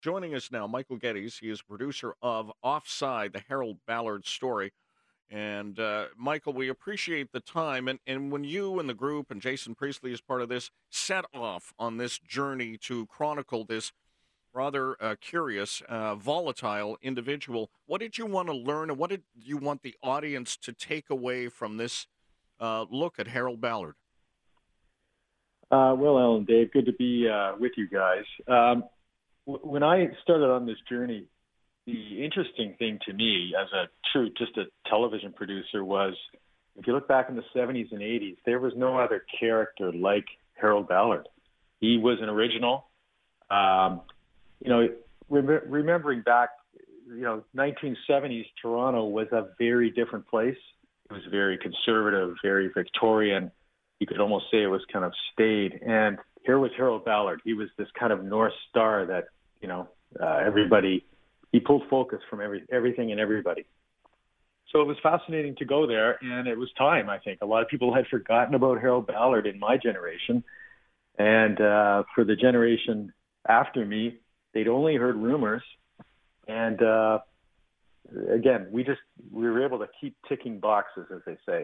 Joining us now, Michael Geddes. He is producer of Offside, the Harold Ballard story. And Michael, we appreciate the time. And when you and the group and Jason Priestley is part of this, set off on this journey to chronicle this rather curious, volatile individual, what did you want to learn and what did you want the audience to take away from this look at Harold Ballard? Well, Alan, Dave, good to be with you guys. When I started on this journey, the interesting thing to me as just a television producer was, if you look back in the 70s and 80s, there was no other character like Harold Ballard. He was an original. Remembering back, 1970s Toronto was a very different place. It was very conservative, very Victorian. You could almost say it was kind of staid. And here was Harold Ballard. He was this kind of North Star that, everybody, he pulled focus from everything and everybody. So it was fascinating to go there, and it was time, I think. A lot of people had forgotten about Harold Ballard in my generation. And for the generation after me, they'd only heard rumors. And again, we were able to keep ticking boxes, as they say.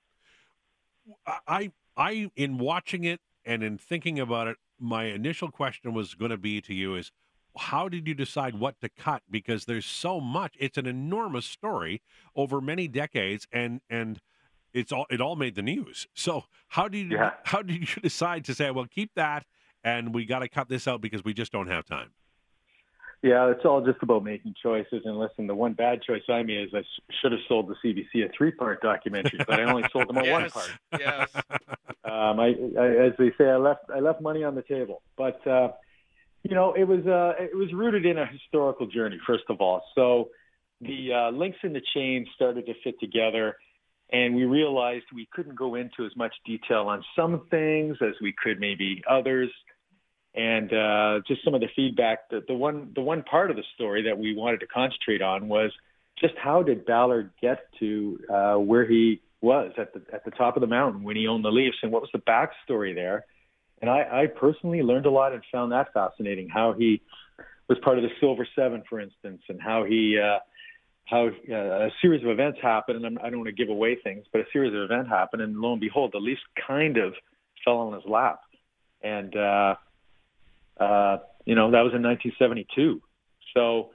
I in watching it and in thinking about it, my initial question was going to be to you is, how did you decide what to cut? Because there's so much. It's an enormous story over many decades, and it all made the news. So how did you decide to say, well, keep that, and we got to cut this out because we just don't have time? Yeah, it's all just about making choices. And listen, the one bad choice I made is I should have sold the CBC a 3-part documentary, but I only sold them a one part. Yes. As they say, I left money on the table. But it was rooted in a historical journey, first of all. So the links in the chain started to fit together, and we realized we couldn't go into as much detail on some things as we could maybe others. And just some of the feedback, the one part of the story that we wanted to concentrate on was just how did Ballard get to where he was at the top of the mountain when he owned the Leafs, and what was the backstory there? And I personally learned a lot and found that fascinating, how he was part of the Silver Seven, for instance, and how a series of events happened. And I don't want to give away things, but a series of events happened, and lo and behold, the Leafs kind of fell on his lap. And that was in 1972. So,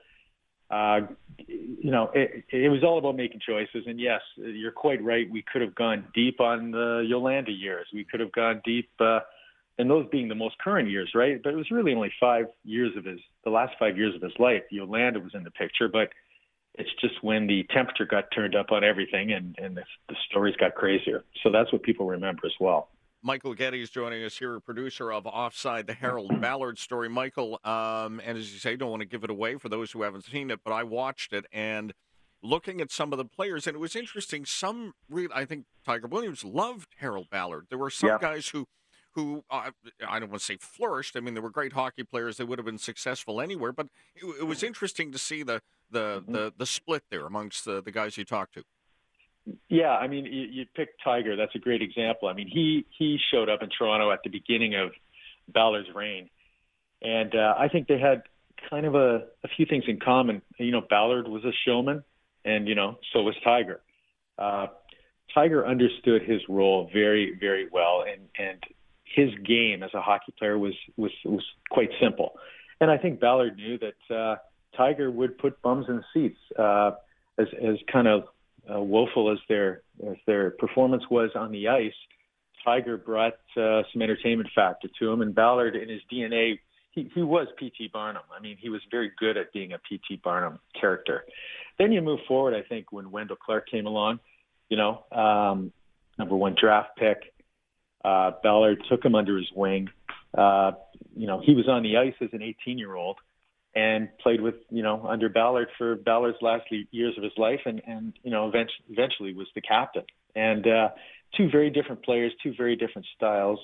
it was all about making choices. And yes, you're quite right. We could have gone deep on the Yolanda years. We could have gone deep, and those being the most current years, right? But it was really only the last 5 years of his life. Yolanda was in the picture, but it's just when the temperature got turned up on everything and the stories got crazier. So that's what people remember as well. Michael Geddes joining us here, producer of Offside, the Harold Ballard story. Michael, and as you say, don't want to give it away for those who haven't seen it, but I watched it, and looking at some of the players, and it was interesting. I think Tiger Williams loved Harold Ballard. There were some guys who I don't want to say flourished. I mean, they were great hockey players. They would have been successful anywhere, but it was interesting to see the split there amongst the guys you talked to. Yeah, I mean, you picked Tiger. That's a great example. I mean, he showed up in Toronto at the beginning of Ballard's reign, and I think they had kind of a few things in common. Ballard was a showman, and so was Tiger. Tiger understood his role very, very well, and his game as a hockey player was quite simple. And I think Ballard knew that Tiger would put bums in seats, as kind of woeful as their performance was on the ice. Tiger brought some entertainment factor to him, and Ballard, in his DNA, he was P.T. Barnum. I mean, he was very good at being a P.T. Barnum character. Then you move forward, I think, when Wendell Clark came along, number one draft pick, Ballard took him under his wing. He was on the ice as an 18-year-old. And played with, under Ballard for Ballard's last years of his life, and eventually was the captain. And two very different players, two very different styles.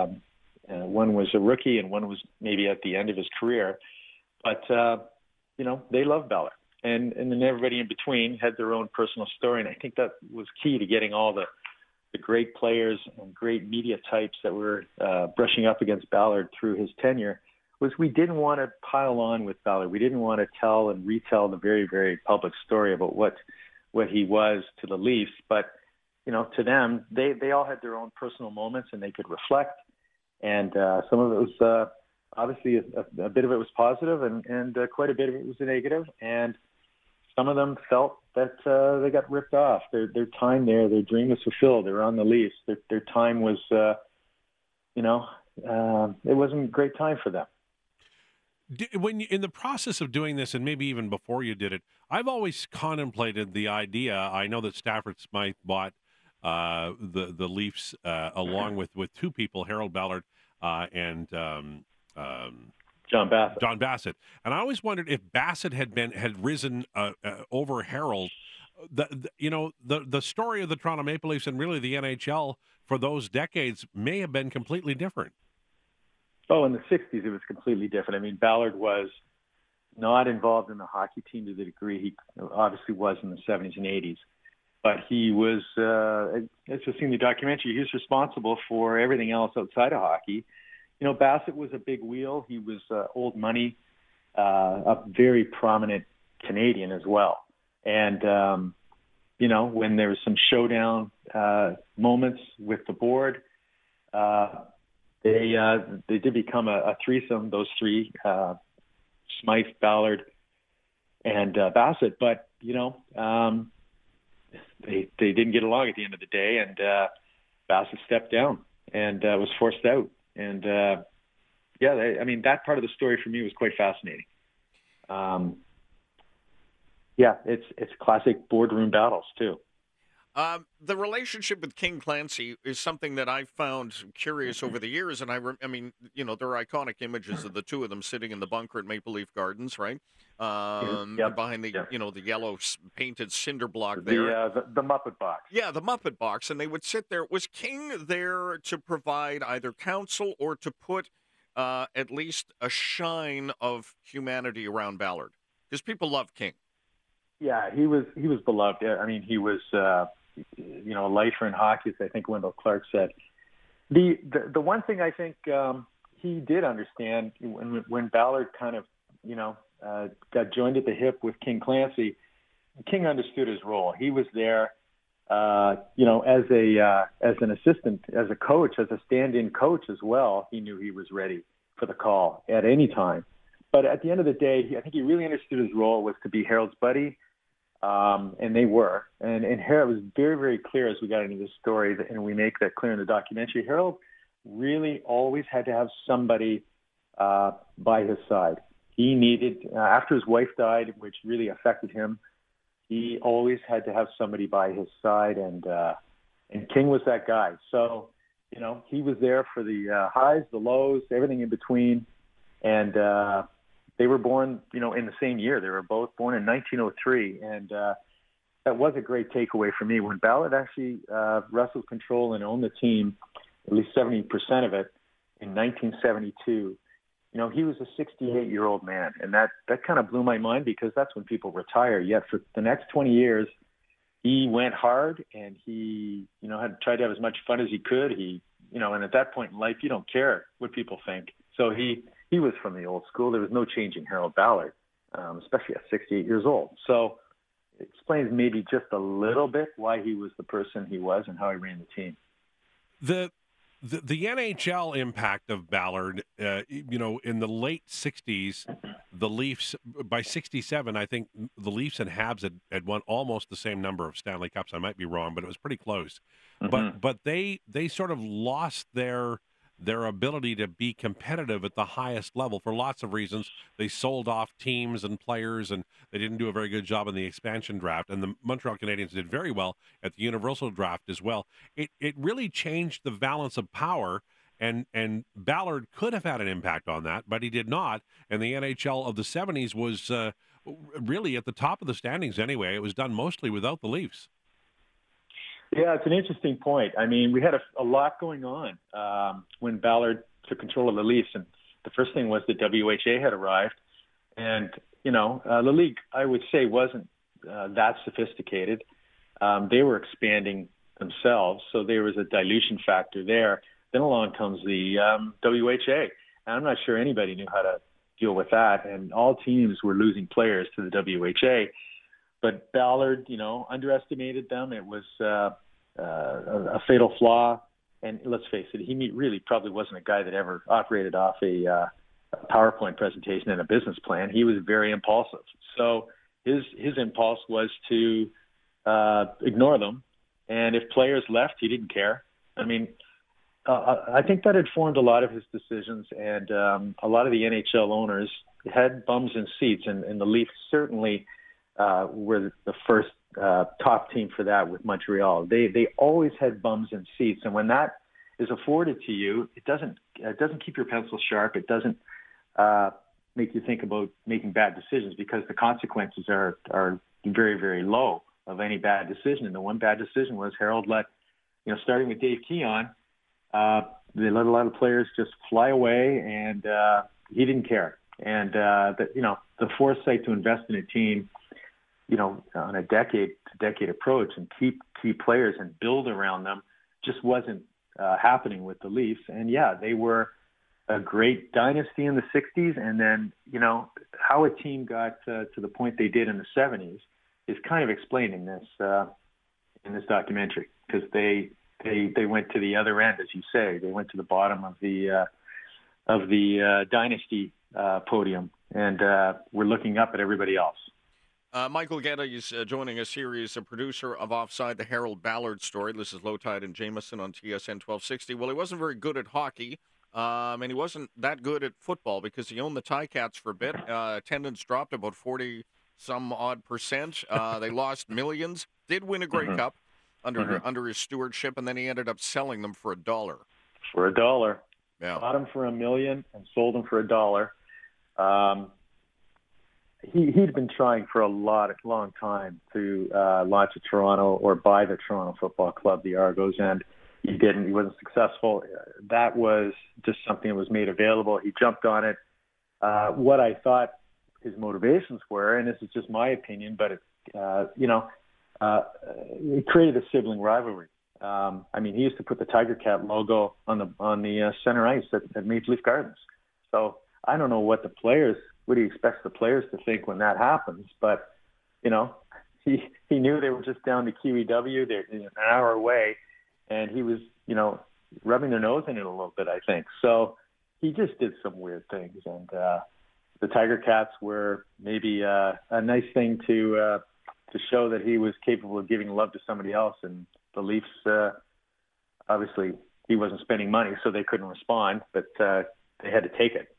One was a rookie, and one was maybe at the end of his career. But they loved Ballard, and then everybody in between had their own personal story. And I think that was key to getting all the great players and great media types that were brushing up against Ballard through his tenure, was we didn't want to pile on with Ballard. We didn't want to tell and retell the very, very public story about what he was to the Leafs. But, to them, they all had their own personal moments and they could reflect. And some of it was obviously a bit of it was positive and quite a bit of it was negative. And some of them felt that they got ripped off. Their time there, their dream was fulfilled. They were on the Leafs. Their time was, it wasn't a great time for them. When in the process of doing this, and maybe even before you did it, I've always contemplated the idea. I know that Stafford Smythe bought the Leafs along with two people, Harold Ballard and John Bassett. John Bassett, and I always wondered if Bassett had risen over Harold. The story of the Toronto Maple Leafs and really the NHL for those decades may have been completely different. Oh, in the 60s, it was completely different. I mean, Ballard was not involved in the hockey team to the degree he obviously was in the 70s and 80s. But he was, as you'll see in the documentary, he was responsible for everything else outside of hockey. Bassett was a big wheel. He was old money, a very prominent Canadian as well. And, when there was some showdown moments with the board, they did become a threesome, those three, Smythe, Ballard, and Bassett. But, they didn't get along at the end of the day, and Bassett stepped down and was forced out. And, that part of the story for me was quite fascinating. It's classic boardroom battles, too. The relationship with King Clancy is something that I've found curious over the years, and there are iconic images of the two of them sitting in the bunker at Maple Leaf Gardens, right? Behind the the yellow painted cinder block there. The Muppet box. Yeah, the Muppet box, and they would sit there. Was King there to provide either counsel or to put at least a shine of humanity around Ballard? Because people love King. Yeah, he was beloved. I mean, he was a lifer in hockey, as I think Wendell Clark said. The one thing I think he did understand when Ballard kind of got joined at the hip with King Clancy, King understood his role. He was there, as an assistant, as a coach, as a stand-in coach as well. He knew he was ready for the call at any time. But at the end of the day, I think he really understood his role was to be Harold's buddy. And they were. And Harold was very, very clear as we got into this story, and we make that clear in the documentary. Harold really always had to have somebody by his side. He needed, after his wife died, which really affected him, he always had to have somebody by his side, and King was that guy. So, he was there for the highs, the lows, everything in between, and they were born, in the same year. They were both born in 1903, and that was a great takeaway for me. When Ballard actually wrestled control and owned the team, at least 70% of it, in 1972, he was a 68-year-old man, and that kind of blew my mind because that's when people retire. Yet for the next 20 years, he went hard, and he, had tried to have as much fun as he could. He, and at that point in life, you don't care what people think. So he was from the old school. There was no changing Harold Ballard, especially at 68 years old. So it explains maybe just a little bit why he was the person he was and how he ran the team. The NHL impact of Ballard, in the late 60s, the Leafs, by 67, I think the Leafs and Habs had won almost the same number of Stanley Cups. I might be wrong, but it was pretty close. Mm-hmm. But they sort of lost their ability to be competitive at the highest level for lots of reasons. They sold off teams and players, and they didn't do a very good job in the expansion draft. And the Montreal Canadiens did very well at the Universal draft as well. It really changed the balance of power, and Ballard could have had an impact on that, but he did not. And the NHL of the 70s was really at the top of the standings anyway. It was done mostly without the Leafs. Yeah, it's an interesting point. I mean, we had a lot going on when Ballard took control of the Leafs, and the first thing was the WHA had arrived, and the league, I would say, wasn't that sophisticated. They were expanding themselves, so there was a dilution factor there. Then along comes the WHA, I'm not sure anybody knew how to deal with that, and all teams were losing players to the WHA. But Ballard, underestimated them. It was a fatal flaw. And let's face it, he really probably wasn't a guy that ever operated off a PowerPoint presentation and a business plan. He was very impulsive. So his impulse was to ignore them. And if players left, he didn't care. I mean, I think that informed a lot of his decisions, and a lot of the NHL owners had bums in seats, and the Leafs certainly were the first top team for that with Montreal. They always had bums in seats, and when that is afforded to you, it doesn't keep your pencil sharp. It doesn't make you think about making bad decisions, because the consequences are very, very low of any bad decision. And the one bad decision was Harold let, starting with Dave Keon, they let a lot of players just fly away, and he didn't care. And the foresight to invest in a team, on a decade-to-decade approach, and keep key players and build around them, just wasn't happening with the Leafs. And yeah, they were a great dynasty in the 60s, and then how a team got to the point they did in the 70s is kind of explained in this documentary, because they went to the other end, as you say. They went to the bottom of the dynasty podium, and we're looking up at everybody else. Michael Gedda is joining us here. He's a producer of Offside, the Harold Ballard story. This is Lowtide and Jameson on TSN 1260. Well, he wasn't very good at hockey, and he wasn't that good at football, because he owned the Ticats for a bit. Attendance dropped about 40-some-odd%. They lost millions. Did win a Grey Cup under his stewardship, and then he ended up selling them for $1. For $1. Yeah. Bought them for $1 million and sold them for $1. He'd been trying for a long time to launch a Toronto, or buy the Toronto Football Club, the Argos, and he didn't. He wasn't successful. That was just something that was made available. He jumped on it. What I thought his motivations were, and this is just my opinion, but it created a sibling rivalry. He used to put the Tiger Cat logo on the center ice at Maple Leaf Gardens. So I don't know what he expects the players to think when that happens, but he knew they were just down to QEW. They're an hour away, and he was rubbing their nose in it a little bit, I think. So he just did some weird things, and the Tiger Cats were maybe a nice thing to show that he was capable of giving love to somebody else. And the Leafs, obviously, he wasn't spending money, so they couldn't respond, but they had to take it,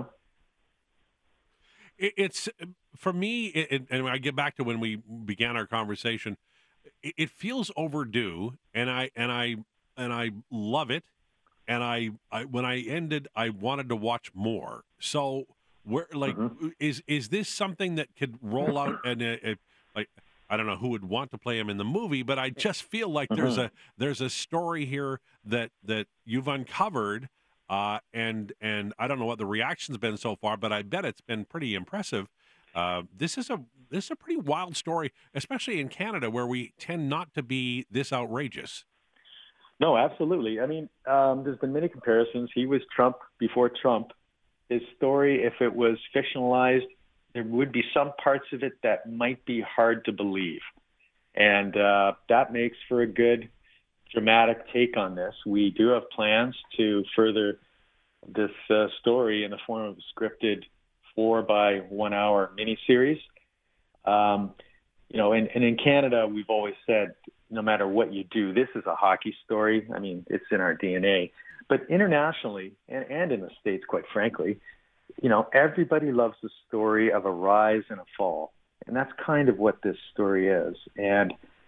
It's, for me, and I get back to when we began our conversation, it feels overdue, and I love it. And when I ended, I wanted to watch more. So is this something that could roll out? And I don't know who would want to play him in the movie, but I just feel like there's a story here that you've uncovered, and I don't know what the reaction's been so far, but I bet it's been pretty impressive. This is a pretty wild story, especially in Canada, where we tend not to be this outrageous. No, absolutely. There's been many comparisons. He was Trump before Trump. His story, if it was fictionalized, there would be some parts of it that might be hard to believe. And that makes for a good dramatic take on this. We do have plans to further this story in the form of a scripted 4-by-1 hour miniseries. And in Canada, we've always said, no matter what you do, this is a hockey story. It's in our DNA. But internationally, and in the States, quite frankly, everybody loves the story of a rise and a fall. And that's kind of what this story is. And,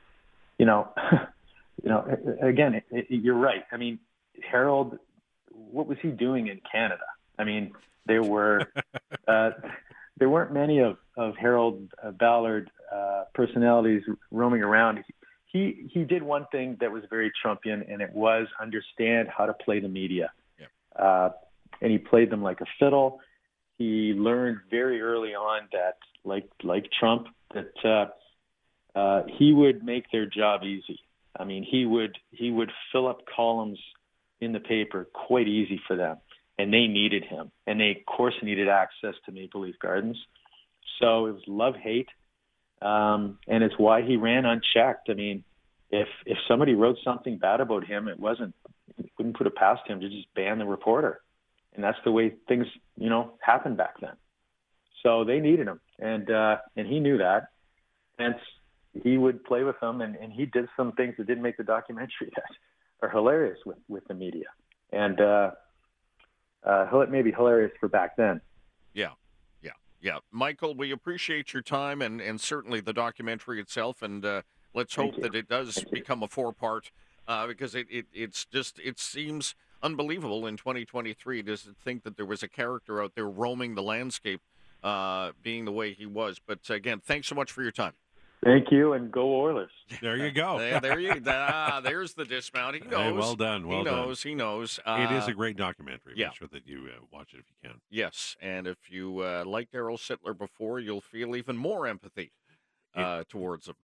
again, you're right. Harold, what was he doing in Canada? There weren't many of Harold Ballard personalities roaming around. He did one thing that was very Trumpian, and it was understand how to play the media. Yep. And he played them like a fiddle. He learned very early on that, like Trump, that he would make their job easy. He would fill up columns in the paper quite easy for them. and they needed him, and they of course needed access to Maple Leaf Gardens. So it was love-hate, and it's why he ran unchecked. I mean, if somebody wrote something bad about him, it wouldn't put it past him to just ban the reporter, and that's the way things happened back then. So they needed him, and he knew that, and he would play with them, and he did some things that didn't make the documentary that are hilarious with the media, and maybe hilarious for back then. Yeah. Michael, we appreciate your time and certainly the documentary itself, and let's hope that it does become a 4-part because it seems unbelievable in 2023 to think that there was a character out there roaming the landscape being the way he was. But again, thanks so much for your time. Thank you, and go Oilers. There you go. There's the dismount. He knows. Hey, well done. He knows. It is a great documentary. Yeah. Make sure that you watch it if you can. Yes, and if you liked Daryl Sittler before, you'll feel even more empathy towards him.